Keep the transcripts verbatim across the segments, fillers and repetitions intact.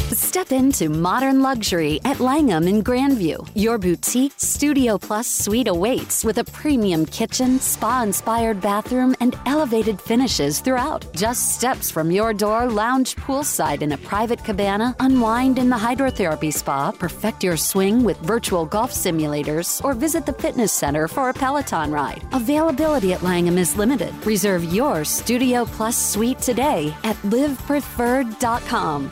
Step into modern luxury at Langham in Grandview. Your boutique Studio Plus suite awaits with a premium kitchen, spa-inspired bathroom, and elevated finishes throughout. Just steps from your door, lounge poolside in a private cabana, unwind in the hydrotherapy spa, perfect your swing with virtual golf simulators, or visit the fitness center for a Peloton ride. Availability at Langham is limited. Reserve your Studio Plus suite today at live preferred dot com.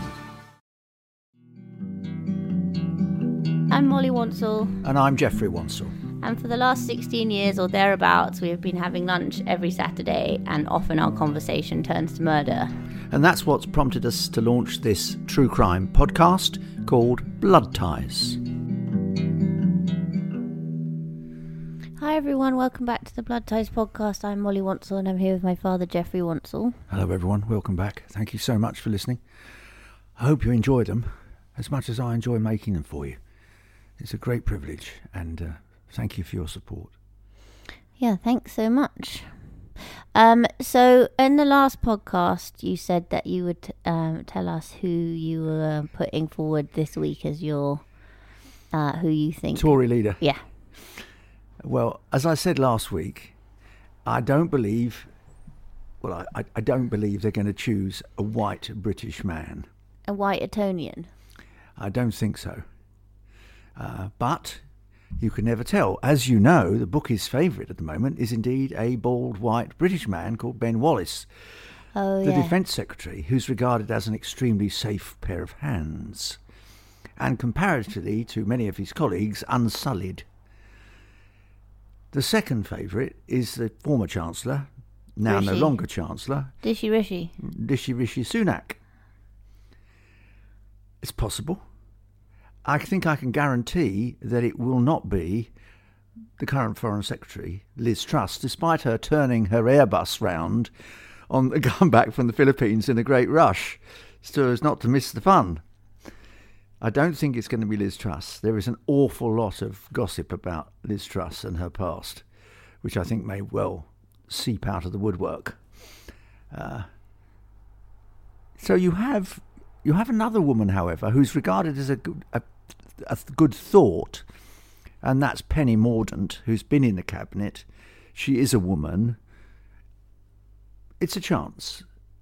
I'm Molly Wansell. And I'm Jeffrey Wansell. And for the last sixteen years or thereabouts, we have been having lunch every Saturday, and often our conversation turns to murder. And that's what's prompted us to launch this true crime podcast called Blood Ties. Hi everyone, welcome back to the Blood Ties podcast. I'm Molly Wansell and I'm here with my father, Jeffrey Wansell. Hello everyone, welcome back. Thank you so much for listening. I hope you enjoyed them as much as I enjoy making them for you. It's a great privilege, and uh, thank you for your support. Yeah, thanks so much. Um, so, in the last podcast, you said that you would um, tell us who you were putting forward this week as your, uh, who you think... Tory leader. Yeah. Well, as I said last week, I don't believe, well, I, I don't believe they're going to choose a white British man. A white Etonian? I don't think so. Uh, but you can never tell. As you know, the bookie's favourite at the moment is indeed a bald white British man called Ben Wallace, oh, the yeah. Defence Secretary, who's regarded as an extremely safe pair of hands, and comparatively to many of his colleagues, unsullied. The second favourite is the former Chancellor, now Rishi. no longer Chancellor, Rishi Rishi. Rishi Rishi Sunak. It's possible. I think I can guarantee that it will not be the current Foreign Secretary, Liz Truss, despite her turning her Airbus round on the comeback from the Philippines in a great rush, so as not to miss the fun. I don't think it's going to be Liz Truss. There is an awful lot of gossip about Liz Truss and her past, which I think may well seep out of the woodwork. Uh, so you have you have another woman, however, who's regarded as a good, a, a good thought, and that's Penny Mordaunt, who's been in the cabinet. She is a woman. It's a chance.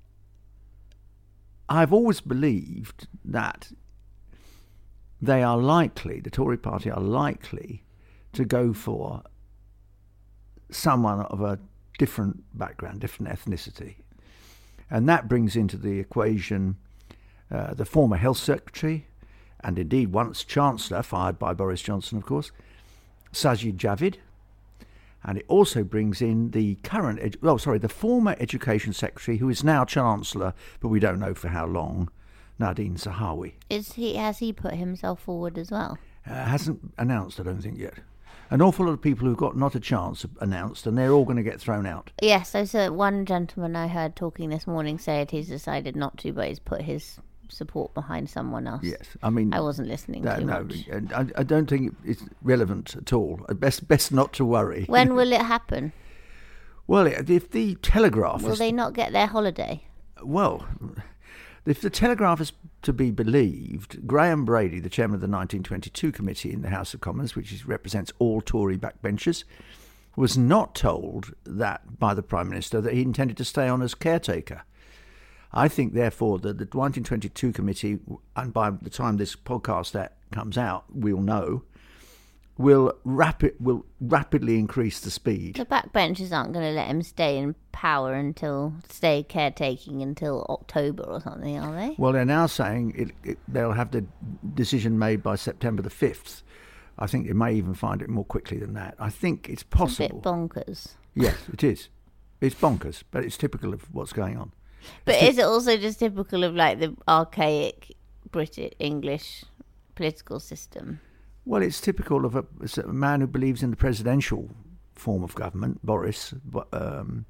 I've always believed that they are likely, the Tory party are likely to go for someone of a different background, different ethnicity. And that brings into the equation uh, the former Health Secretary, and indeed once Chancellor, fired by Boris Johnson, of course, Sajid Javid. And it also brings in the current, edu- oh, sorry, the former Education Secretary, who is now Chancellor, but we don't know for how long, Nadine Zahawi. Is he? Has he put himself forward as well? Uh, hasn't announced, I don't think, yet. An awful lot of people who've got not a chance have announced, and they're all going to get thrown out. Yes, there's a, one gentleman I heard talking this morning said he's decided not to, but he's put his support behind someone else. Yes, I mean... I wasn't listening no, too no, much. I, I don't think it's relevant at all. Best best not to worry. When will it happen? Well, if the Telegraph... Will is, they not get their holiday? Well... If the Telegraph is to be believed, Graham Brady, the chairman of the nineteen twenty-two committee in the House of Commons, which is, represents all Tory backbenchers, was not told that by the Prime Minister that he intended to stay on as caretaker. I think, therefore, that the nineteen twenty-two committee, and by the time this podcast that comes out, we'll know, will rapid will rapidly increase the speed. The backbenchers aren't going to let him stay in power until stay caretaking until October or something, are they? Well, they're now saying it, it, they'll have the decision made by September the fifth. I think they may even find it more quickly than that. I think it's possible. It's a bit bonkers. Yes, it is. It's bonkers, but it's typical of what's going on. But it's is it also just typical of like the archaic British English political system? Well, it's typical of a, a man who believes in the presidential form of government, Boris, um,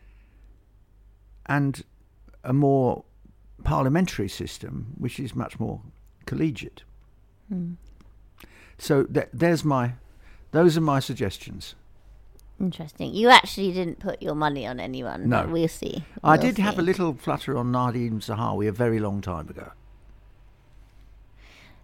and a more parliamentary system, which is much more collegiate. Hmm. So th- there's my, those are my suggestions. Interesting. You actually didn't put your money on anyone. No. But we'll see. We'll I did see. have a little flutter on Nadine Zahawi a very long time ago.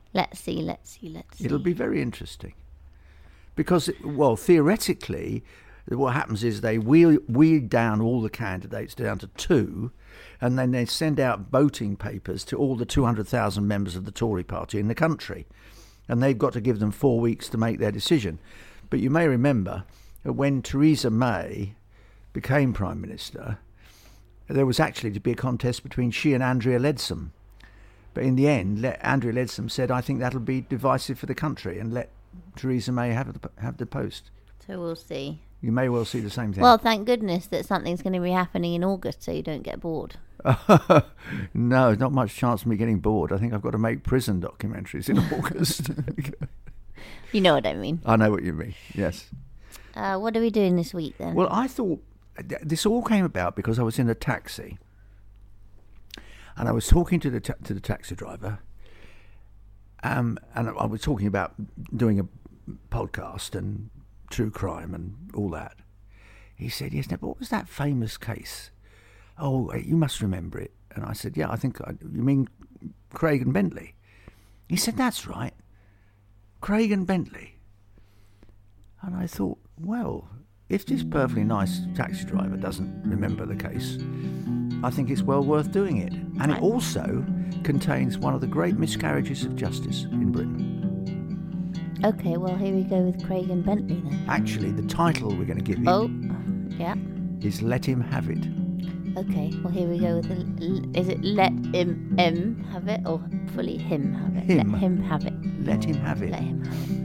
Let's see, let's see, let's see. It'll be very interesting. Because, well, theoretically, what happens is they wheel, weed down all the candidates down to two, and then they send out voting papers to all the two hundred thousand members of the Tory party in the country. And they've got to give them four weeks to make their decision. But you may remember that when Theresa May became Prime Minister, there was actually to be a contest between she and Andrea Leadsom. But in the end, let, Andrea Leadsom said, I think that'll be divisive for the country, and let Theresa May have the, have the post. So we'll see. You may well see the same thing. Well, thank goodness that something's going to be happening in August so you don't get bored. No, not much chance of me getting bored. I think I've got to make prison documentaries in August. You know what I mean. I know what you mean, yes. Uh, what are we doing this week then? Well, I thought this all came about because I was in a taxi and I was talking to the ta- to the taxi driver, um, and I was talking about doing a podcast and true crime and all that. He said, yes, now, what was that famous case? Oh, you must remember it. And I said, yeah, I think, I, you mean Craig and Bentley? He said, that's right, Craig and Bentley. And I thought, well, if this perfectly nice taxi driver doesn't remember the case, I think it's well worth doing it. And it also contains one of the great miscarriages of justice in Britain. Okay, well, here we go with Craig and Bentley then. Actually, the title we're going to give you Oh, yeah. is Let Him Have It. Okay, well, here we go with the... Is it Let Him, him Have It or fully Him Have It? Him. Let Him Have It. Let Him Have It. Let Him Have It.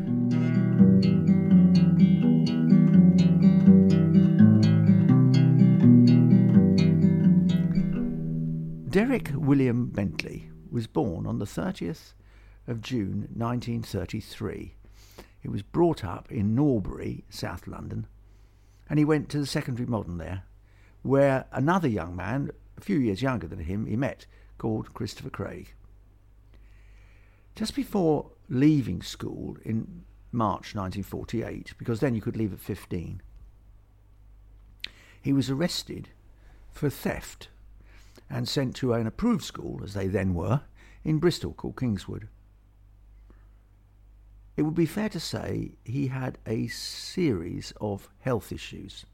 Derek William Bentley was born on the thirtieth of June nineteen thirty-three. He was brought up in Norbury, South London, and he went to the secondary modern there, where another young man, a few years younger than him, he met, called Christopher Craig. Just before leaving school in March nineteen forty-eight, because then you could leave at fifteen, he was arrested for theft and sent to an approved school, as they then were, in Bristol, called Kingswood. It would be fair to say he had a series of health issues.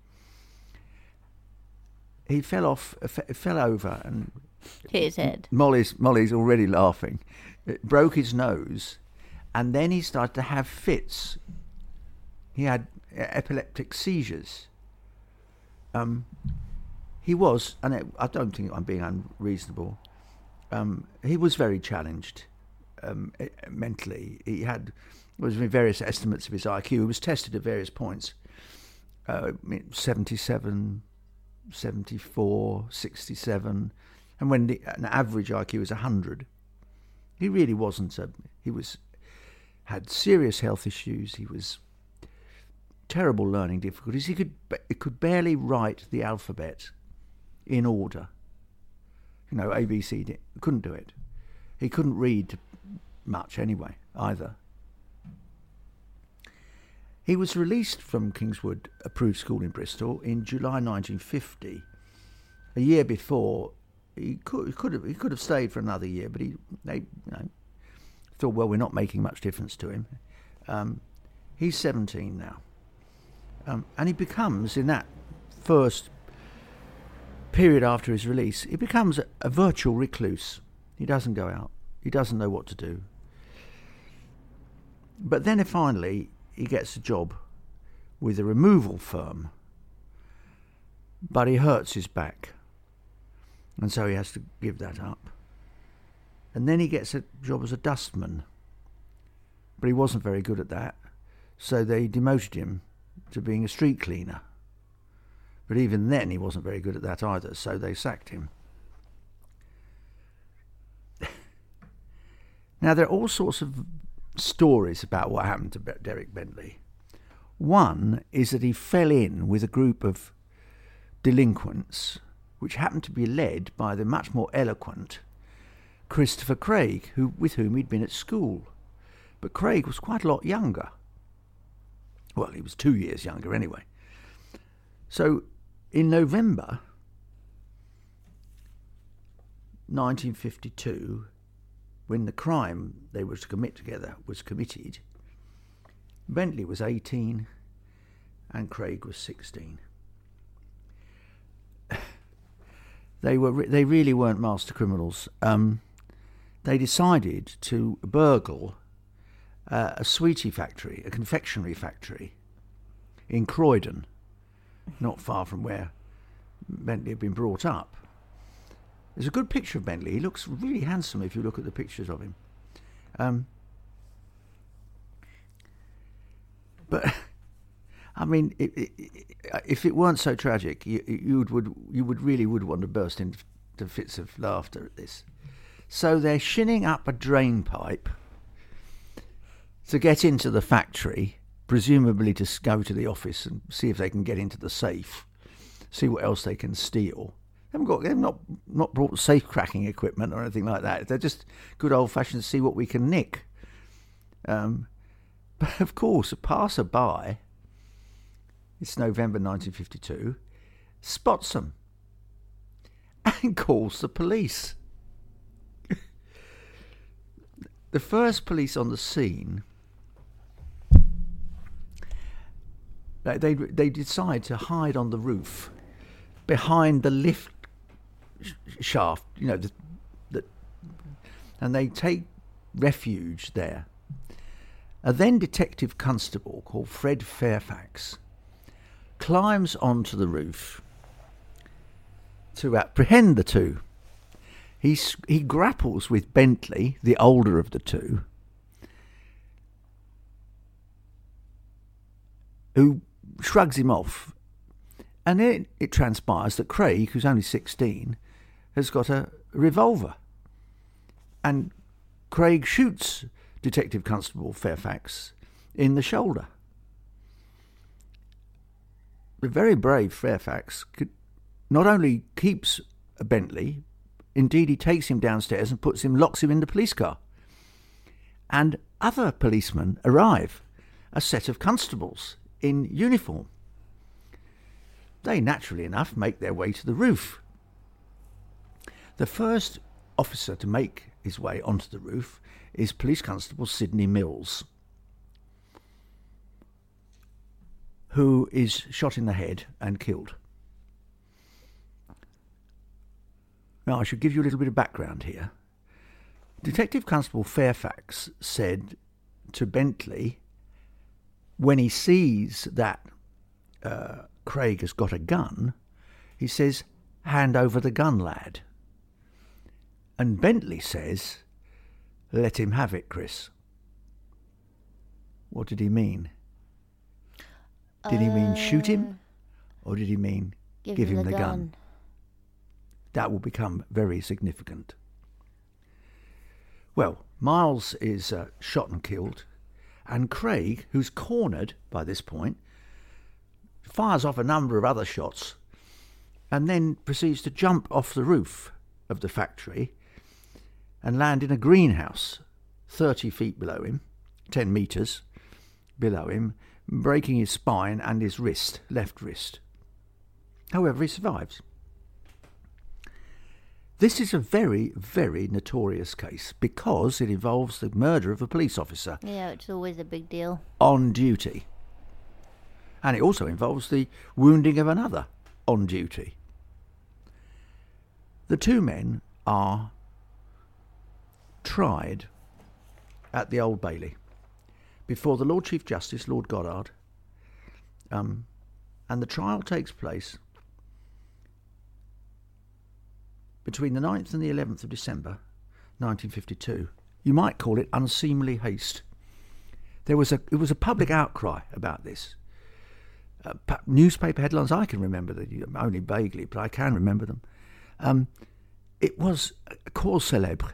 He fell off, fell over, and hit his head. Molly's Molly's already laughing. It broke his nose, and then he started to have fits. He had epileptic seizures. Um, he was, and it, I don't think I'm being unreasonable. Um, he was very challenged um, mentally. He had there was various estimates of his I Q. He was tested at various points. Uh, seventy-seven. seventy-four, sixty-seven, and when the, an average I Q was one hundred, he really wasn't a, he was, had serious health issues, he was terrible learning difficulties, he could, he could barely write the alphabet in order, you know, A, B, C, D, couldn't do it. He couldn't read much anyway, either. He was released from Kingswood Approved School in Bristol in July nineteen fifty. A year before, he could, he could have he could have stayed for another year, but he they you know thought, well, we're not making much difference to him. Um, he's seventeen now, um, and he becomes, in that first period after his release, he becomes a, a virtual recluse. He doesn't go out. He doesn't know what to do. But then finally, he gets a job with a removal firm, but he hurts his back, and so he has to give that up. And then he gets a job as a dustman, but he wasn't very good at that, so they demoted him to being a street cleaner. But even then he wasn't very good at that either, so they sacked him. Now, there are all sorts of stories about what happened to Derek Bentley. One is that he fell in with a group of delinquents which happened to be led by the much more eloquent Christopher Craig, who with whom he'd been at school. But Craig was quite a lot younger. Well, he was two years younger anyway. So in November nineteen fifty-two, when the crime they were to commit together was committed, Bentley was eighteen and Craig was sixteen. They were re- they really weren't master criminals. Um, they decided to burgle uh, a sweetie factory, a confectionery factory in Croydon, not far from where Bentley had been brought up. There's a good picture of Bentley. He looks really handsome if you look at the pictures of him. Um, but I mean, it, it, it, if it weren't so tragic, you, you would you would really would want to burst into fits of laughter at this. So they're shinning up a drain pipe to get into the factory, presumably to go to the office and see if they can get into the safe, see what else they can steal. They haven't got, they've not not brought safe cracking equipment or anything like that. They're just good old fashioned see what we can nick. Um, but of course, a passerby, it's November nineteen fifty-two, spots them and calls the police. The first police on the scene, they, they they decide to hide on the roof behind the lift shaft, you know, the, the, and they take refuge there. A then detective constable called Fred Fairfax climbs onto the roof to apprehend the two. He, he grapples with Bentley, the older of the two, who shrugs him off. And then it transpires that Craig, who's only sixteen, has got a revolver. And Craig shoots Detective Constable Fairfax in the shoulder. The very brave Fairfax could, not only keeps Bentley, indeed he takes him downstairs and puts him, locks him in the police car. And other policemen arrive, a set of constables in uniform. They naturally enough make their way to the roof. The first officer to make his way onto the roof is Police Constable Sidney Mills, who is shot in the head and killed. Now, I should give you a little bit of background here. Detective Constable Fairfax said to Bentley, when he sees that uh, Craig has got a gun, he says, "Hand over the gun, lad." And Bentley says, "Let him have it, Chris." What did he mean? Did he mean shoot him? Or did he mean give, give him, him the, the gun? gun? That will become very significant. Well, Miles is uh, shot and killed, and Craig, who's cornered by this point, fires off a number of other shots and then proceeds to jump off the roof of the factory and land in a greenhouse thirty feet below him, ten metres below him, breaking his spine and his wrist, left wrist. However, he survives. This is a very, very notorious case because it involves the murder of a police officer. Yeah, it's always a big deal. On duty. And it also involves the wounding of another on duty. The two men are tried at the Old Bailey before the Lord Chief Justice, Lord Goddard, um, and the trial takes place between the ninth and the eleventh of December nineteen fifty-two. You might call it unseemly haste. There was a it was a public outcry about this. Uh, newspaper headlines, I can remember them, only vaguely, but I can remember them. Um, it was a cause célèbre.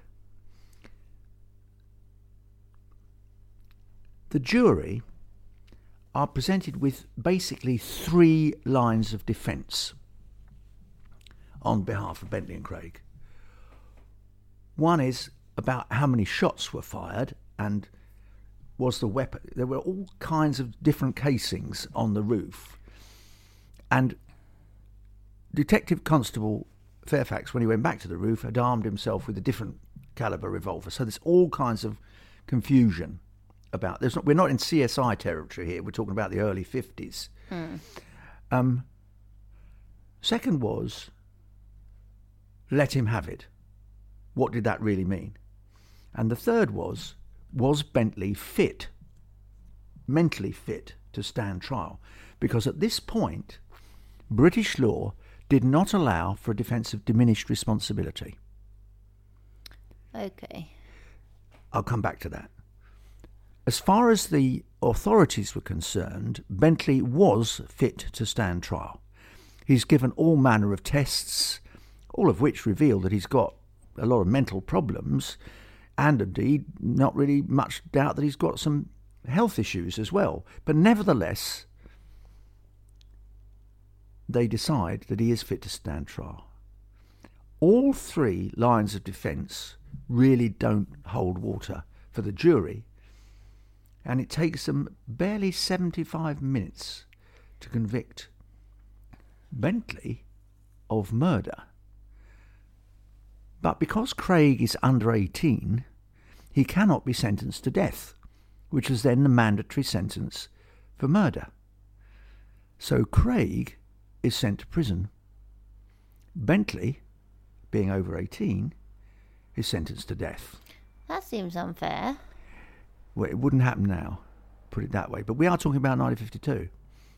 The jury are presented with basically three lines of defence on behalf of Bentley and Craig. One is about how many shots were fired and was the weapon. There were all kinds of different casings on the roof. And Detective Constable Fairfax, when he went back to the roof, had armed himself with a different caliber revolver. So there's all kinds of confusion about. There's not, we're not in C S I territory here. We're talking about the early fifties. Hmm. Um, second was, let him have it. What did that really mean? And the third was, was Bentley fit, mentally fit to stand trial? Because at this point, British law did not allow for a defence of diminished responsibility. Okay. I'll come back to that. As far as the authorities were concerned, Bentley was fit to stand trial. He's given all manner of tests, all of which reveal that he's got a lot of mental problems, and indeed not really much doubt that he's got some health issues as well. But nevertheless, they decide that he is fit to stand trial. All three lines of defence really don't hold water for the jury, and it takes them barely seventy-five minutes to convict Bentley of murder. But because Craig is under eighteen, he cannot be sentenced to death, which is then the mandatory sentence for murder. So Craig is sent to prison. Bentley, being over eighteen, is sentenced to death. That seems unfair. Well, it wouldn't happen now, put it that way. But we are talking about nineteen fifty-two.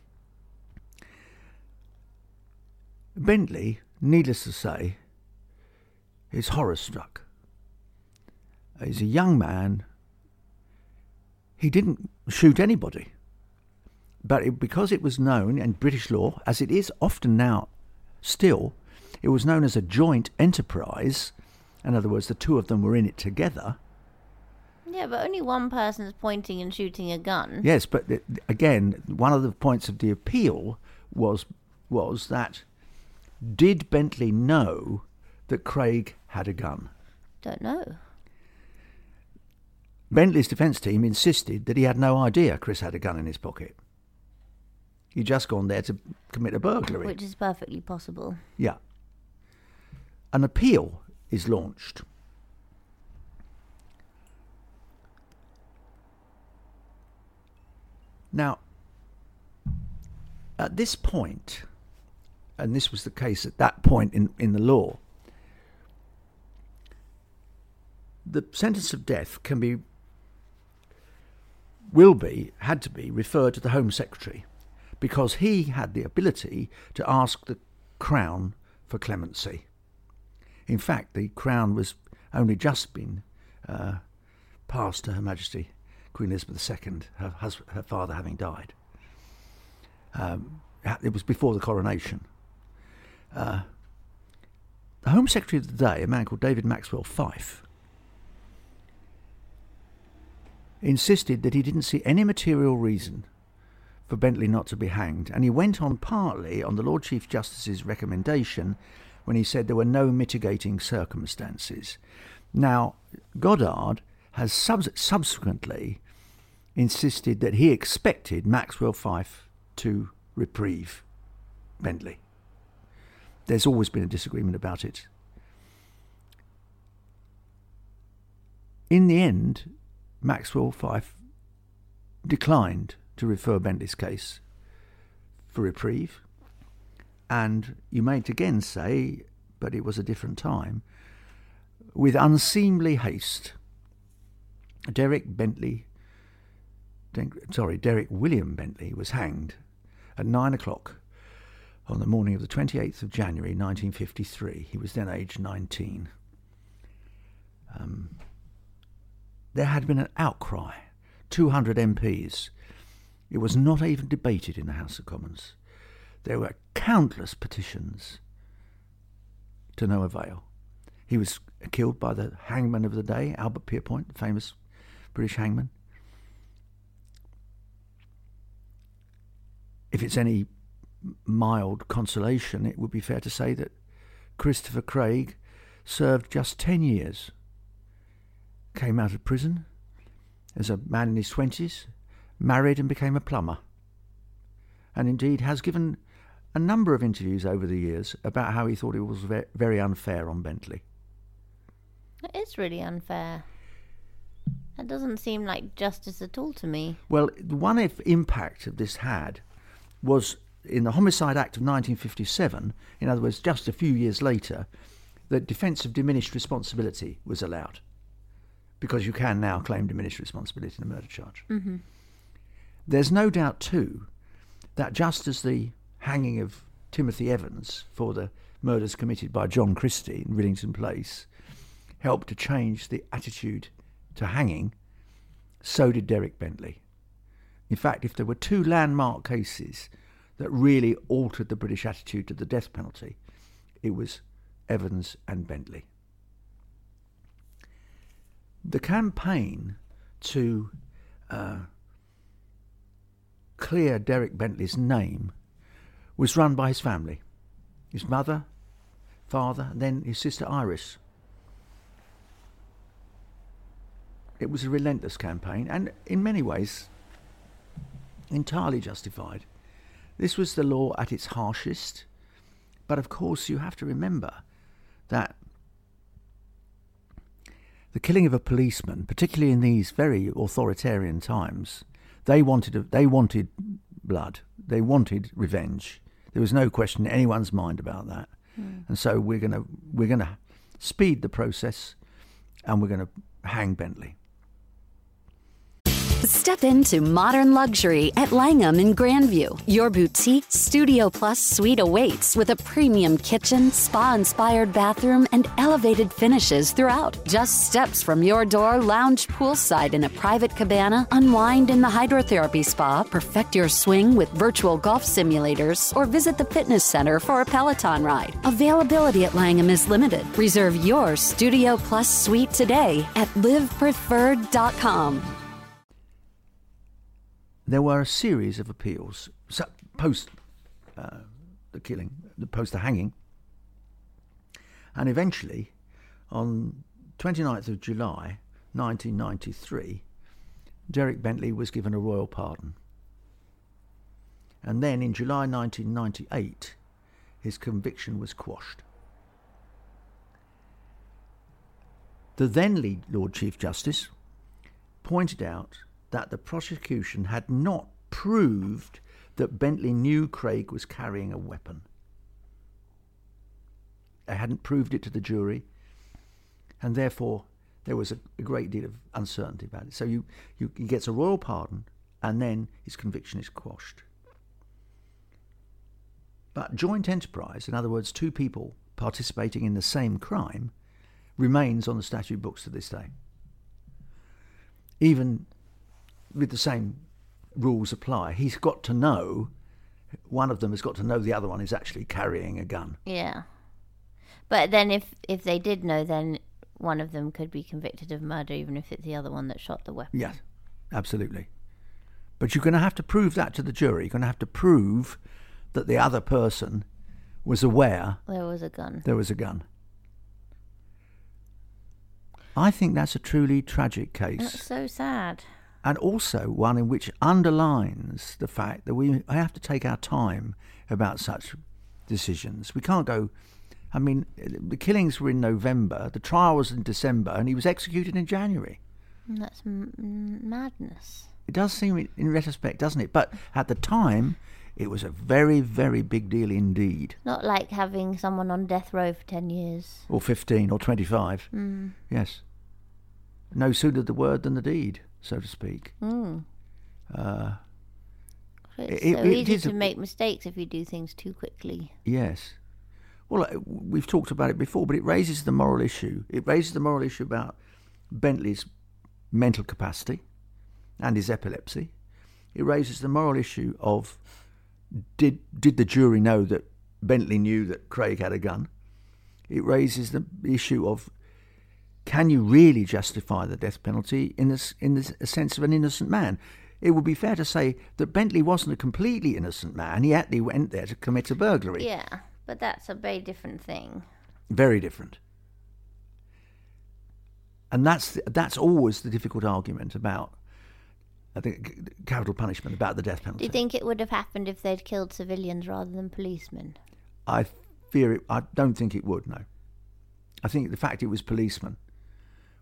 Bentley, needless to say, is horror-struck. He's a young man. He didn't shoot anybody. But it, because it was known in British law, as it is often now still, it was known as a joint enterprise. In other words, the two of them were in it together. Yeah, but only one person's pointing and shooting a gun. Yes, but again, one of the points of the appeal was was that, did Bentley know that Craig had a gun? Don't know. Bentley's defence team insisted that he had no idea Chris had a gun in his pocket. He'd just gone there to commit a burglary. Which is perfectly possible. Yeah. An appeal is launched. Now, at this point, and this was the case at that point in, in the law, the sentence of death can be, will be, had to be referred to the Home Secretary, because he had the ability to ask the Crown for clemency. In fact, the Crown was only just been uh, passed to Her Majesty Queen Elizabeth the Second, her, husband, her father having died. Um, it was before the coronation. Uh, the Home Secretary of the day, a man called David Maxwell Fyfe, insisted that he didn't see any material reason for Bentley not to be hanged, and he went on partly on the Lord Chief Justice's recommendation when he said there were no mitigating circumstances. Now, Goddard has sub- subsequently insisted that he expected Maxwell Fyfe to reprieve Bentley. There's always been a disagreement about it. In the end, Maxwell Fyfe declined to refer Bentley's case for reprieve, and you might again say, but it was a different time, with unseemly haste, Derek Bentley, sorry, Derek William Bentley was hanged at nine o'clock on the morning of the twenty-eighth of January nineteen fifty-three. He was then aged nineteen. Um, there had been an outcry, two hundred M Ps. It was not even debated in the House of Commons. There were countless petitions to no avail. He was killed by the hangman of the day, Albert Pierpoint, the famous British hangman. If it's any mild consolation, it would be fair to say that Christopher Craig served just ten years, came out of prison as a man in his twenties, married and became a plumber, and indeed has given a number of interviews over the years about how he thought it was very unfair on Bentley. It is really unfair. That doesn't seem like justice at all to me. Well, the one if impact of this had was in the Homicide Act of nineteen fifty-seven, in other words, just a few years later, that defence of diminished responsibility was allowed, because you can now claim diminished responsibility in a murder charge. Mm-hmm. There's no doubt, too, that just as the hanging of Timothy Evans for the murders committed by John Christie in Rillington Place helped to change the attitude to hanging, so did Derek Bentley. In fact, if there were two landmark cases that really altered the British attitude to the death penalty, it was Evans and Bentley. The campaign to uh, clear Derek Bentley's name was run by his family, his mother, father, and then his sister Iris. It was a relentless campaign, and in many ways entirely justified. This was the law at its harshest, but of course you have to remember that the killing of a policeman, particularly in these very authoritarian times, they wanted they wanted blood, they wanted revenge. There was no question in anyone's mind about that, mm. and so we're gonna we're gonna speed the process, and we're gonna hang Bentley. Step into modern luxury at Langham in Grandview. Your boutique Studio Plus suite awaits with a premium kitchen, spa-inspired bathroom, and elevated finishes throughout. Just steps from your door, lounge poolside in a private cabana, unwind in the hydrotherapy spa, perfect your swing with virtual golf simulators, or visit the fitness center for a Peloton ride. Availability at Langham is limited. Reserve your Studio Plus suite today at live preferred dot com. There were a series of appeals so post uh, the killing, post the hanging, and eventually, on twenty-ninth of July nineteen ninety-three, Derek Bentley was given a royal pardon. And then in July nineteen ninety-eight, his conviction was quashed. The then Lord Chief Justice pointed out that the prosecution had not proved that Bentley knew Craig was carrying a weapon. They hadn't proved it to the jury, and therefore there was a, a great deal of uncertainty about it. So you, you, he gets a royal pardon, and then his conviction is quashed. But joint enterprise, in other words, two people participating in the same crime, remains on the statute books to this day. Even with the same rules apply. He's got to know, one of them has got to know the other one is actually carrying a gun. Yeah. But then if, if they did know, then one of them could be convicted of murder, even if it's the other one that shot the weapon. Yes, absolutely. But you're going to have to prove that to the jury. You're going to have to prove that the other person was aware there was a gun. There was a gun. I think that's a truly tragic case. That's so sad. And also one in which underlines the fact that we have to take our time about such decisions. We can't go... I mean, the killings were in November, the trial was in December, and he was executed in January. That's m- madness. It does seem, in retrospect, doesn't it? But at the time, it was a very, very big deal indeed. Not like having someone on death row for ten years. Or fifteen, or twenty-five. Mm. Yes. No sooner the word than the deed, so to speak. Mm. Uh, it's it, so it, easy it to a, make mistakes if you do things too quickly. Yes. Well, we've talked about it before, but it raises the moral issue. It raises the moral issue about Bentley's mental capacity and his epilepsy. It raises the moral issue of did did the jury know that Bentley knew that Craig had a gun? It raises the issue of can you really justify the death penalty in this in the sense of an innocent man? It would be fair to say that Bentley wasn't a completely innocent man. He actually went there to commit a burglary. Yeah, but that's a very different thing. Very different. And that's that's always the difficult argument about, I think, capital punishment, about the death penalty. Do you think it would have happened if they'd killed civilians rather than policemen? I fear it. I don't think it would, no. I think the fact it was policemen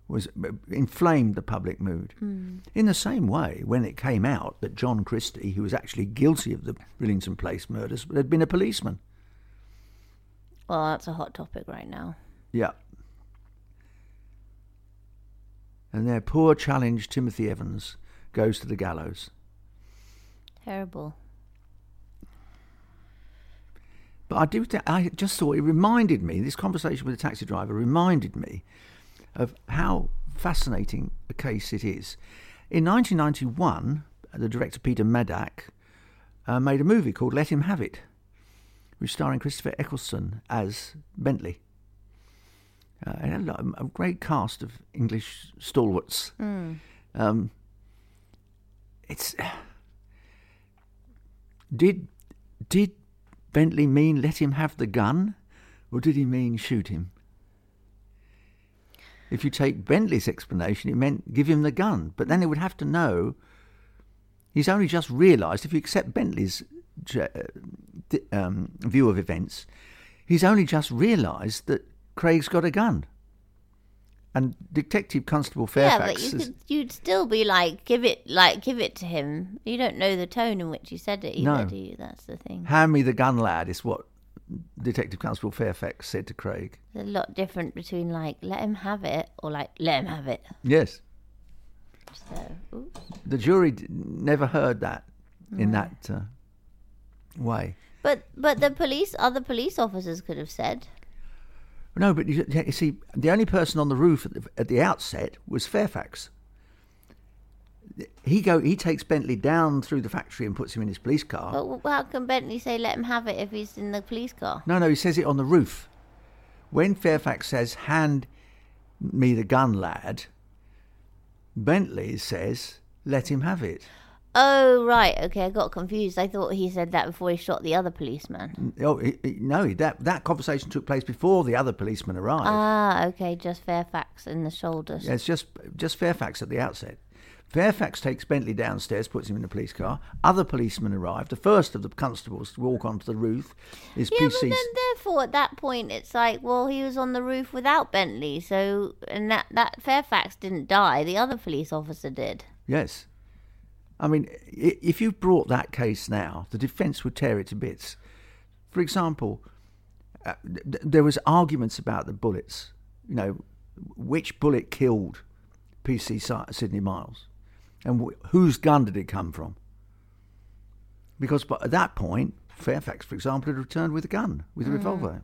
was inflamed the public mood. Mm. In the same way, when it came out that John Christie, who was actually guilty of the Rillington Place murders, had been a policeman. Well, that's a hot topic right now. Yeah. And their poor challenged Timothy Evans goes to the gallows. Terrible. But I do. Th- I just thought it reminded me. This conversation with the taxi driver reminded me of how fascinating a case it is. In nineteen ninety-one, the director Peter Medak uh, made a movie called Let Him Have It, which starring Christopher Eccleston as Bentley. Uh, it had a, a great cast of English stalwarts. Mm. Um, it's did did Bentley mean let him have the gun, or did he mean shoot him? If you take Bentley's explanation, it meant give him the gun. But then they would have to know he's only just realised, if you accept Bentley's um, view of events, he's only just realised that Craig's got a gun. And Detective Constable Fairfax... Yeah, but you could, you'd still be like, give it like, give it to him. You don't know the tone in which you said it either, no. do you? That's the thing. Hand me the gun, lad, is what Detective Constable Fairfax said to Craig. There's a lot different between like let him have it or like let him have it. Yes. So, oops. The jury d- never heard that in no. that uh, way. But but the police, other police officers could have said. No, but you, you see, the only person on the roof at the, at the outset was Fairfax. He go he takes Bentley down through the factory and puts him in his police car. But how can Bentley say let him have it if he's in the police car? No, no, he says it on the roof. When Fairfax says, hand me the gun, lad, Bentley says, let him have it. Oh, right, okay, I got confused. I thought he said that before he shot the other policeman. Oh, he, he, no, that, that conversation took place before the other policeman arrived. Ah, okay, just Fairfax in the shoulders. Yeah, it's just, just Fairfax at the outset. Fairfax takes Bentley downstairs, puts him in the police car. Other policemen arrive. The first of the constables to walk onto the roof is yeah, P C. Yeah, but then therefore at that point it's like, well, he was on the roof without Bentley, so and that, that Fairfax didn't die. The other police officer did. Yes. I mean, if you brought that case now, the defence would tear it to bits. For example, uh, th- there was arguments about the bullets. You know, which bullet killed P C Sidney Miles? And wh- whose gun did it come from? Because by, at that point, Fairfax, for example, had returned with a gun, with a mm. revolver.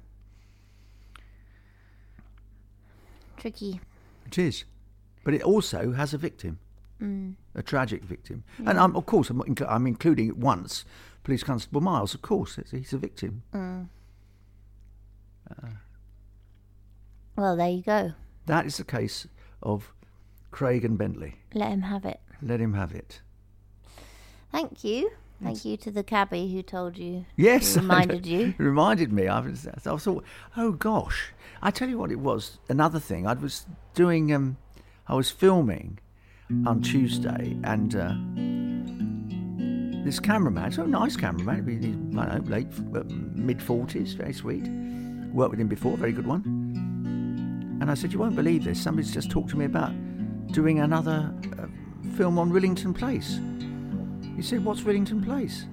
Tricky. It is. But it also has a victim, mm. a tragic victim. Yeah. And um, of course, I'm, incl- I'm including it once, Police Constable Miles, of course, it's, he's a victim. Mm. Uh, well, there you go. That is the case of Craig and Bentley. Let him have it. Let him have it. Thank you. Thank it's, you to the cabbie who told you. Yes. Who reminded you. reminded me. I, was, I thought, oh gosh. I tell you what it was. Another thing. I was doing, um, I was filming on Tuesday and uh, this cameraman, so nice cameraman, he's, I don't know, late, uh, mid-forties, very sweet. Worked with him before, very good one. And I said, you won't believe this. Somebody's just talked to me about doing another uh, film on Rillington Place. He said, what's Rillington Place?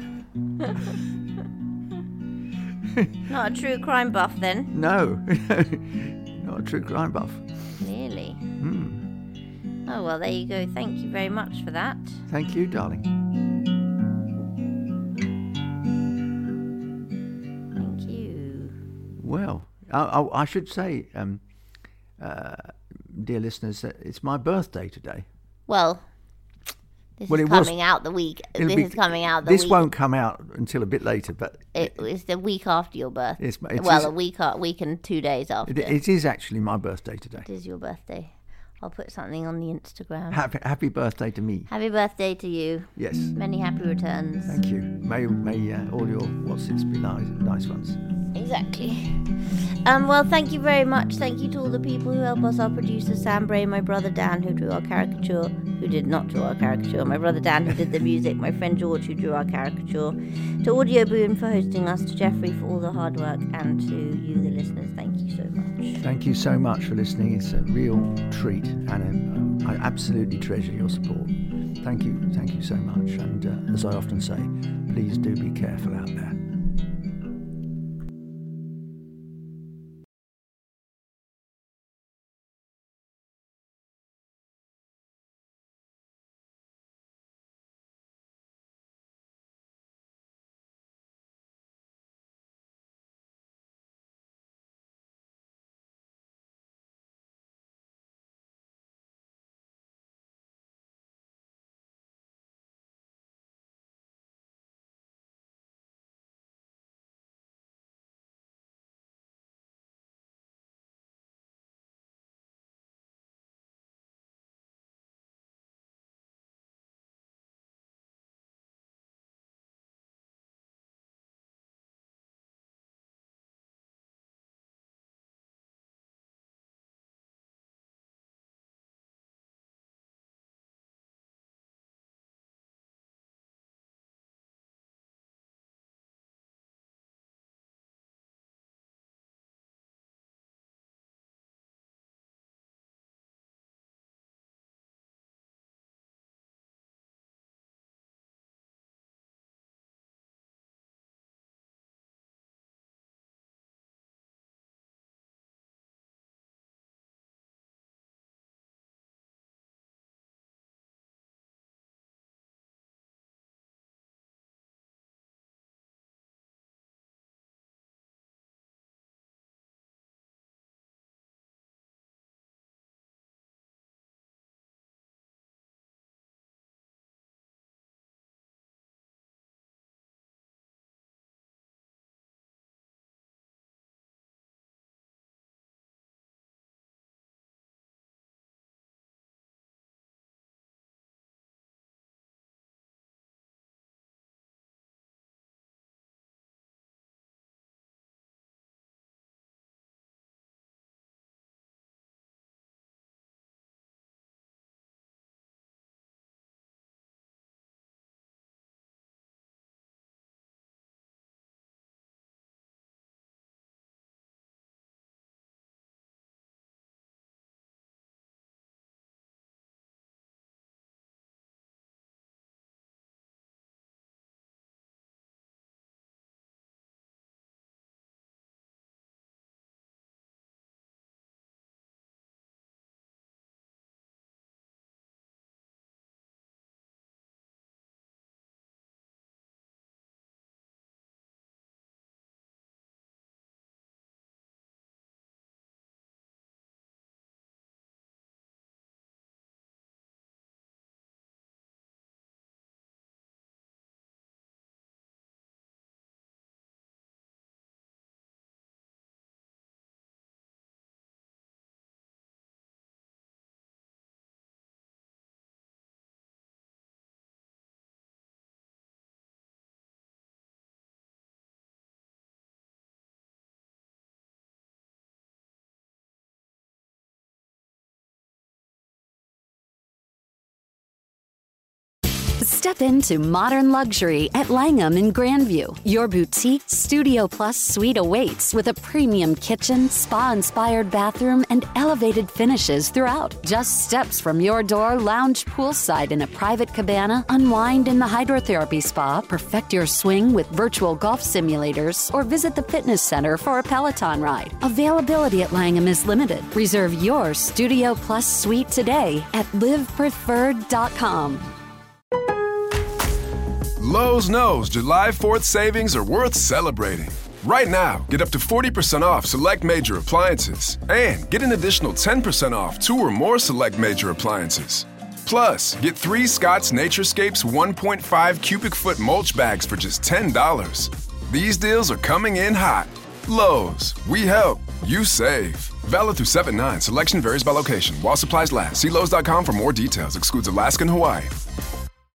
Not a true crime buff then? No, not a true crime buff. Really? Mm. Oh, well, there you go. Thank you very much for that. Thank you, darling. Thank you. Well, I, I, I should say, um, uh, dear listeners, that it's my birthday today. Well, this well, is coming was, out the week. This be, is coming out the this week. This won't come out until a bit later, but it, it's the week after your birthday. It's, it well, is, a week, a week and two days after. It, it is actually my birthday today. It is your birthday. I'll put something on the Instagram. Happy, happy birthday to me. Happy birthday to you. Yes. Many happy returns. Thank you. May may uh, all your what's-its be nice, nice ones. Exactly. Um, well, thank you very much. Thank you to all the people who help us. Our producer Sam Bray, my brother Dan, who drew our caricature, who did not draw our caricature, my brother Dan, who did the music, my friend George, who drew our caricature, to Audio Boom for hosting us, to Jeffrey for all the hard work, and to you, the listeners, thank you so much. Thank you so much for listening. It's a real treat, and I absolutely treasure your support. Thank you, thank you so much. And uh, as I often say, please do be careful out there. Step into modern luxury at Langham in Grandview. Your boutique Studio Plus suite awaits with a premium kitchen, spa-inspired bathroom, and elevated finishes throughout. Just steps from your door, lounge poolside in a private cabana, unwind in the hydrotherapy spa, perfect your swing with virtual golf simulators, or visit the fitness center for a Peloton ride. Availability at Langham is limited. Reserve your Studio Plus suite today at live preferred dot com. Lowe's knows July fourth savings are worth celebrating. Right now, get up to forty percent off select major appliances and get an additional ten percent off two or more select major appliances. Plus, get three Scott's Naturescapes one point five cubic foot mulch bags for just ten dollars. These deals are coming in hot. Lowe's, we help, you save. Valid through seven nine. Selection varies by location. While supplies last. See Lowe's dot com for more details. Excludes Alaska and Hawaii.